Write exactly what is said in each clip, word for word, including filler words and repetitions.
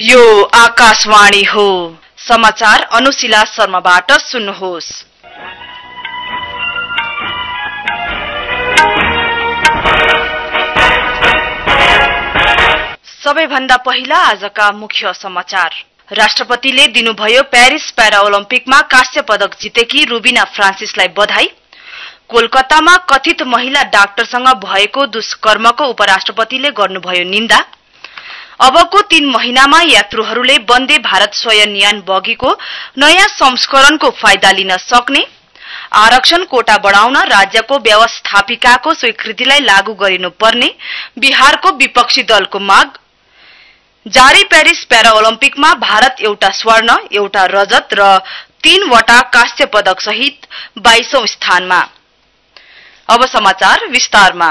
यो आकाशवाणी हो। समाचार अनुशिला शर्माबाट सुन्नुहोस्। सबैभन्दा पहिला आजका मुख्य समाचार। राष्ट्रपतिले दिनुभयो प्यारिस प्यारा ओलम्पिकमा कांस्य पदक जितेकी रुबिना फ्रान्सिसलाई बधाई। कोलकातामा कथित महिला डाक्टरसँग भएको दुष्कर्मको उपराष्ट्रपतिले गर्नुभयो निन्दा। अबको तीन महिनामा यात्रुहरूले वन्दे भारत स्वयंयान बगीको नयाँ संस्करणको फाइदा लिन सक्ने। आरक्षण कोटा बढ़ाउन राज्यको व्यवस्थापिकाको स्वीकृतिलाई लागू गरिनुपर्ने बिहारको विपक्षी दलको माग। जारी प्यारिस प्यारा ओलम्पिकमा भारत एउटा स्वर्ण, एउटा रजत र तीनवटा कांस्य पदक सहित बाइसौं स्थानमा। अब समाचार विस्तारमा।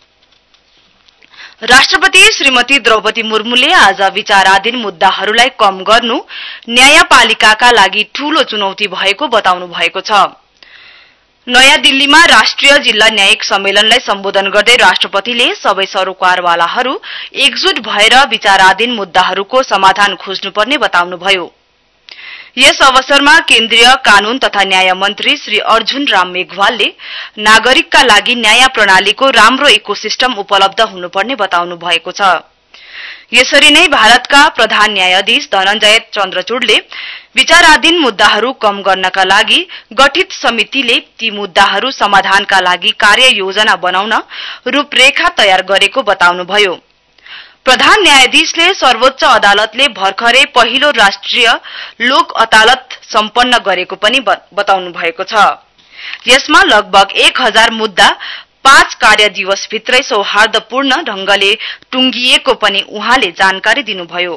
राष्ट्रपति श्रीमती द्रौपदी मुर्मुले आज विचाराधीन मुद्दाहरूलाई कम गर्नु न्यायपालिकाका लागि ठूलो चुनौती भएको बताउनु भएको छ। नयाँ दिल्लीमा राष्ट्रिय जिल्ला न्यायिक सम्मेलनलाई सम्बोधन गर्दै राष्ट्रपतिले सबै सरोकारवालाहरू एकजुट भएर विचाराधीन मुद्दाहरूको समाधान खोज्नुपर्ने बताउनुभयो। यस अवसरमा केन्द्रीय कानून तथा न्याय मन्त्री श्री अर्जुन राम मेघवालले नागरिकका लागि न्याय प्रणालीको राम्रो इकोसिस्टम उपलब्ध हुनुपर्ने बताउनु भएको छ। यसरी नै भारतका प्रधान न्यायाधीश धनञ्जय चन्द्रचूडले विचाराधीन मुद्दाहरू कम गर्नका लागि गठित समितिले ती मुद्दाहरू समाधानका लागि कार्ययोजना बनाउन रूपरेखा तयार गरेको बताउनुभयो। प्रधान न्यायाधीशले सर्वोच्च अदालतले भर्खरै पहिलो राष्ट्रिय लोक अदालत सम्पन्न गरेको पनि बताउनु भएको छ। यसमा लगभग एक हजार मुद्दा पाँच कार्य दिवस भित्रै सौहार्दपूर्ण ढंगले टुंगिएको पनि उहाँले जानकारी दिनुभयो।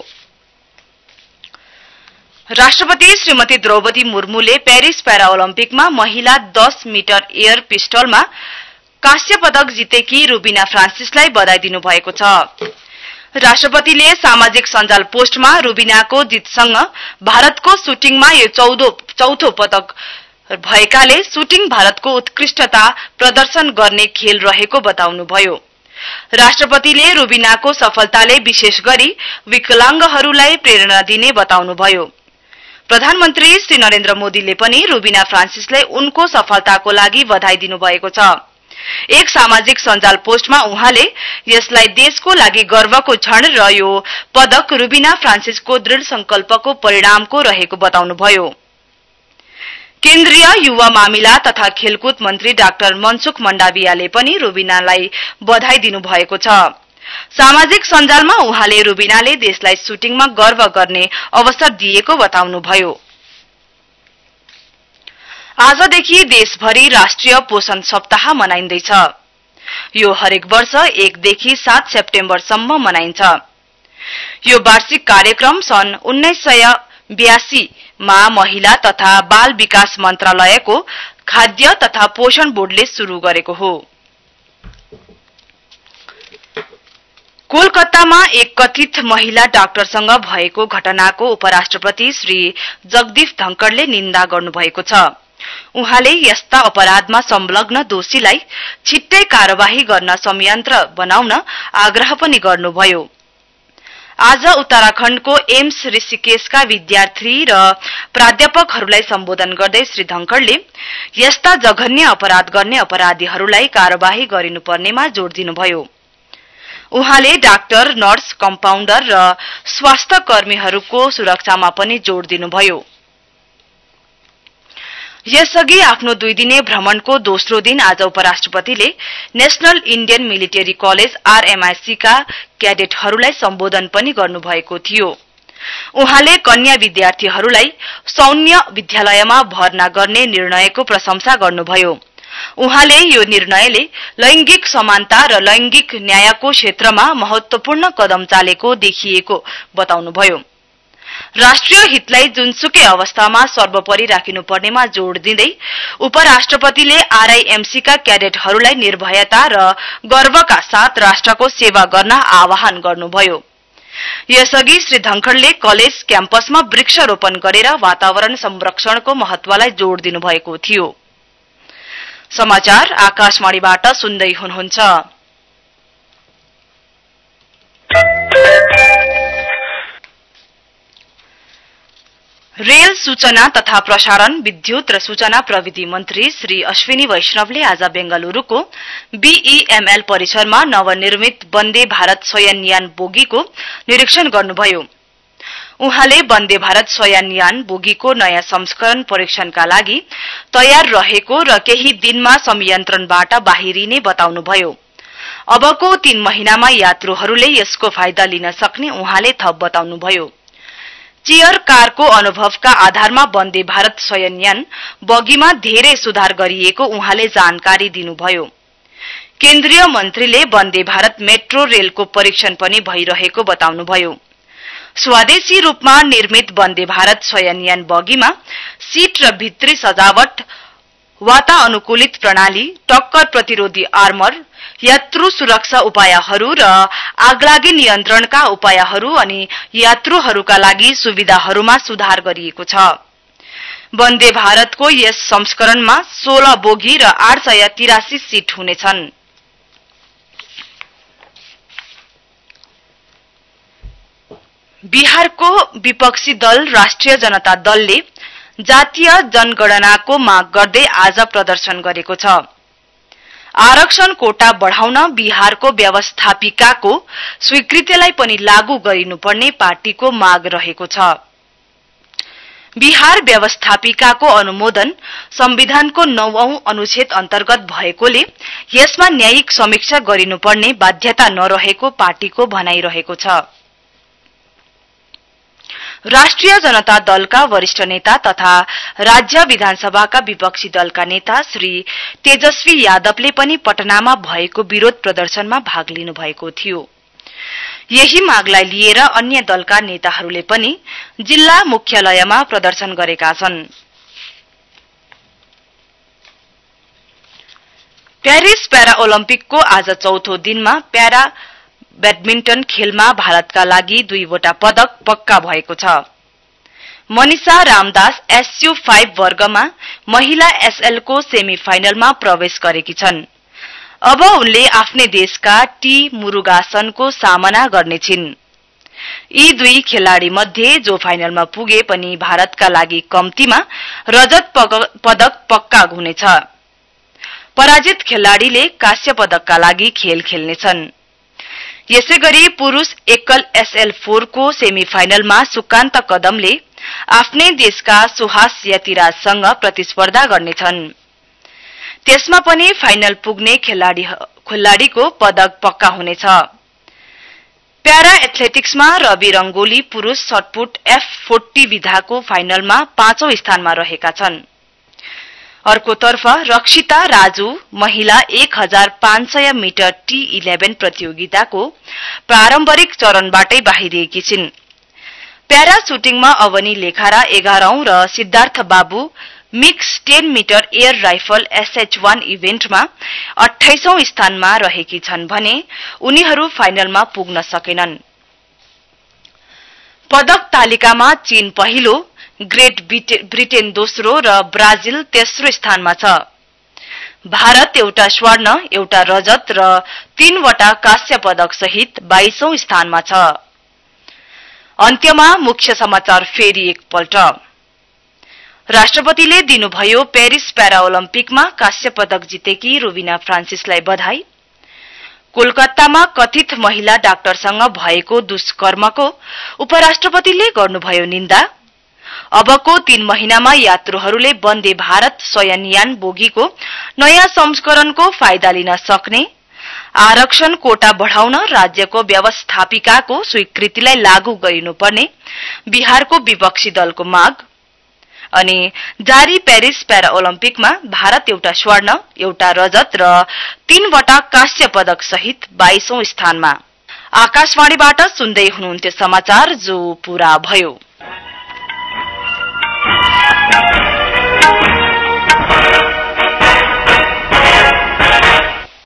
राष्ट्रपति श्रीमती द्रौपदी मुर्मुले प्यारिस प्यारा ओलम्पिकमा महिला दस मिटर एयर पिस्टलमा कांस्य पदक जितेकी रुबिना फ्रान्सिसलाई बधाई दिनुभएको छ। राष्ट्रपतिले सामाजिक सञ्जाल पोस्टमा रुबिनाको जितसँग भारतको सुटिङमा यो चौथो पदक भएकाले सुटिङ भारतको उत्कृष्टता प्रदर्शन गर्ने खेल रहेको बताउनुभयो। राष्ट्रपतिले रुबिनाको सफलताले विशेष गरी विकलांगहरूलाई प्रेरणा दिने बताउनुभयो। प्रधानमन्त्री श्री नरेन्द्र मोदीले पनि रुबिना फ्रान्सिसलाई उनको सफलताको लागि बधाई दिनुभएको छ। एक सामाजिक सञ्जाल पोस्टमा उहाँले यसलाई देशको लागि गर्वको क्षण र यो पदक रुबिना फ्रान्सिसको दृढ संकल्पको परिणामको रहेको बताउनुभयो। केन्द्रीय युवा मामिला तथा खेलकुद मन्त्री डाक्टर मनसुख मण्डावियाले पनि रुबिनालाई बधाई दिनुभएको छ। सामाजिक सञ्जालमा उहाँले रुबिनाले देशलाई सुटिङमा गर्व गर्ने अवसर दिएको बताउनुभयो। आजदेखि देशभरि राष्ट्रिय पोषण सप्ताह मनाइँदैछ। यो हरेक वर्ष एकदेखि सात सेप्टेम्बरसम्म मनाइन्छ। यो वार्षिक कार्यक्रम सन् उन्नाइस सय बयासी मा महिला तथा बाल विकास मन्त्रालयको खाद्य तथा पोषण बोर्डले शुरू गरेको हो। कोलकातामा एक कथित महिला डाक्टरसँग भएको घटनाको उपराष्ट्रपति श्री जगदीप धनखडले निन्दा गर्नुभएको छ। उहाँले यस्ता अपराधमा संलग्न दोषीलाई छिट्टै कार्यवाही गर्न संयन्त्र बनाउन आग्रह पनि गर्नुभयो। आज उत्तराखण्डको एम्स ऋषिकेशका विद्यार्थी र प्राध्यापकहरूलाई सम्बोधन गर्दै श्री धनखडले यस्ता जघन्य अपराध गर्ने अपराधीहरूलाई कार्यवाही गरिनुपर्नेमा जोड़ दिनुभयो। उहाँले डाक्टर, नर्स, कम्पाउन्डर र स्वास्थ्य कर्मीहरूको सुरक्षामा पनि जोड़ दिनुभयो। यसअघि आफ्नो दुई दिने भ्रमणको दोस्रो दिन आज उपराष्ट्रपतिले national Indian military college RMIC का क्याडेटहरूलाई सम्बोधन पनि गर्नुभएको थियो। उहाँले कन्या विद्यार्थीहरूलाई सौन्य विद्यालयमा भर्ना गर्ने निर्णयको प्रशंसा गर्नुभयो। उहाँले यो निर्णयले लैंगिक समानता र लैंगिक न्यायको क्षेत्रमा महत्वपूर्ण कदम चालेको देखिएको बताउनुभयो। राष्ट्रिय हितलाई जुनसुकै अवस्थामा सर्वोपरि राखिनुपर्नेमा जोड़ दिँदै उपराष्ट्रपतिले आरआईएमसी का क्याडेटहरूलाई निर्भयता र गर्वका साथ राष्ट्रको सेवा गर्न आह्वान गर्नुभयो। यसअघि श्री धनखडले कलेज क्याम्पसमा वृक्षारोपण गरेर वातावरण संरक्षणको महत्वलाई जोड़ दिनुभएको थियो। समाचार आकाशवाणीबाट सुन्दै हुनुहुन्छ। रेल सूचना तथा प्रसारण, विद्युत र सूचना प्रविधि मन्त्री श्री अश्विनी वैष्णवले आज बेंगलुरूको बीईएमएल परिसरमा नवनिर्मित वन्दे भारत शयनयान बोगीको निरीक्षण गर्नुभयो। उहाँले वन्दे भारत शयनयान बोगीको नयाँ संस्करण परीक्षणका लागि तयार रहेको र केही दिनमा संयन्त्रणबाट बाहिरिने बताउनुभयो। अबको तीन महिनामा यात्रुहरूले यसको फाइदा लिन सक्ने उहाँले थप बताउनुभयो। चेयर कारको अनुभवका आधारमा वन्दे भारत शयनयान बगीमा धेरै सुधार गरिएको उहाँले जानकारी दिनुभयो। केन्द्रीय मन्त्रीले वन्दे भारत मेट्रो रेलको परीक्षण पनि भइरहेको बताउनुभयो। स्वदेशी रूपमा निर्मित वन्दे भारत शयनयान बगीमा सीट र भित्री सजावट, वातानुकूलित प्रणाली, टक्कर प्रतिरोधी आर्मर, यात्रु सुरक्षा उपायहरू र आगलागी नियन्त्रणका उपायहरू अनि यात्रुहरूका लागि सुविधाहरूमा सुधार गरिएको छ। वन्दे भारतको यस संस्करणमा सोह्र बोगी र आठ सय तिरासी सीट हुनेछन्। बिहारको विपक्षी दल राष्ट्रिय जनता दलले जातीय जनगणनाको माग गर्दै आज प्रदर्शन गरेको छ। आरक्षण कोटा बढ़ाउन बिहारको व्यवस्थापिकाको स्वीकृतिलाई पनि लागू गरिनुपर्ने पार्टीको माग रहेको छ। बिहार व्यवस्थापिकाको अनुमोदन संविधानको नौऔं अनुच्छेद अन्तर्गत भएकोले यसमा न्यायिक समीक्षा गरिनुपर्ने बाध्यता नरहेको पार्टीको भनाइ रहेको छ। राष्ट्रिय जनता दलका वरिष्ठ नेता तथा राज्य विधानसभाका विपक्षी दलका नेता श्री तेजस्वी यादवले पनि पटनामा भएको विरोध प्रदर्शनमा भाग लिनु भएको थियो। यही मागलाई लिएर अन्य दलका नेताहरूले पनि जिल्ला मुख्यालयमा प्रदर्शन गरेका छन्। प्यारिस प्यारा ओलम्पिकको आज चौथो दिनमा प्यारा ब्याडमिन्टन खेलमा भारतका लागि दुईवटा पदक पक्का भएको छ। मनिषा रामदास एसयू पाँच वर्गमा महिला एसएल को सेमी फाइनलमा प्रवेश गरेकी छन्। अब उनले आफ्नै देशका टी मुरुगासनको सामना गर्नेछिन्। यी दुई खेलाड़ी मध्ये जो फाइनलमा पुगे पनि भारतका लागि कम्तीमा रजत पदक पक्का हुनेछ। पराजित खेलाड़ीले कांस्य पदकका लागि खेल खेल्नेछन्। यसैगरी पुरुष एकल एसएल चार को सेमी फाइनलमा सुकान्त कदमले आफ्नै देशका सुहास यतिराजसँग प्रतिस्पर्धा गर्नेछन्। त्यसमा पनि फाइनल पुग्ने खेलाडी खेलाडीको पदक पक्का हुनेछ। प्यारा एथलेटिक्समा रवि रंगोली पुरुष शटपुट एफ चालीस विधाको फाइनलमा पाँचौं स्थानमा रहेका छन्। अर्कोतर्फ रक्षिता राजु महिला एक हजार पाँच सय मिटर टी एघार प्रतियोगिताको प्रारम्भिक चरणबाटै बाहिरिएकी छिन्। प्यारा सुटिङमा अवनी लेखारा एघारौं र सिद्धार्थ बाबु मिक्स दस मिटर एयर राइफल एसएच एक इभेन्टमा अट्ठाइसौं स्थानमा रहेकी छन् भने उनीहरू फाइनलमा पुग्न सकेनन्। पदक तालिकामा चीन पहिलो, ग्रेट ब्रिटेन दोस्रो र ब्राजिल तेस्रो स्थानमा छ। भारत एउटा स्वर्ण, एउटा रजत र तीनवटा कांस्य पदक सहित बाइसौं स्थानमा छ। अन्त्यमा मुख्य समाचार फेरि एकपल्ट। राष्ट्रपतिले दिनुभयो पेरिस प्यारा ओलम्पिकमा कांस्य पदक जितेकी रुबिना फ्रान्सिसलाई बधाई। कोलकातामा कथित महिला डाक्टरसँग भएको दुष्कर्मको उपराष्ट्रपतिले गर्नुभयो निन्दा। अबको तीन महिनामा यात्रुहरूले वन्दे भारत शयनयान बोगीको नयाँ संस्करणको फाइदा लिन सक्ने, आरक्षण कोटा बढ़ाउन राज्यको व्यवस्थापिकाको स्वीकृतिलाई लागू गरिनुपर्ने बिहारको विपक्षी दलको माग अनि जारी पेरिस प्यारा ओलम्पिकमा भारत एउटा स्वर्ण, एउटा रजत र तीनवटा कांस्य पदक सहित बाइसौं स्थानमा। आकाशवाणीबाट सुन्दै हुनुहुन्थ्यो समाचार जो पूरा भयो।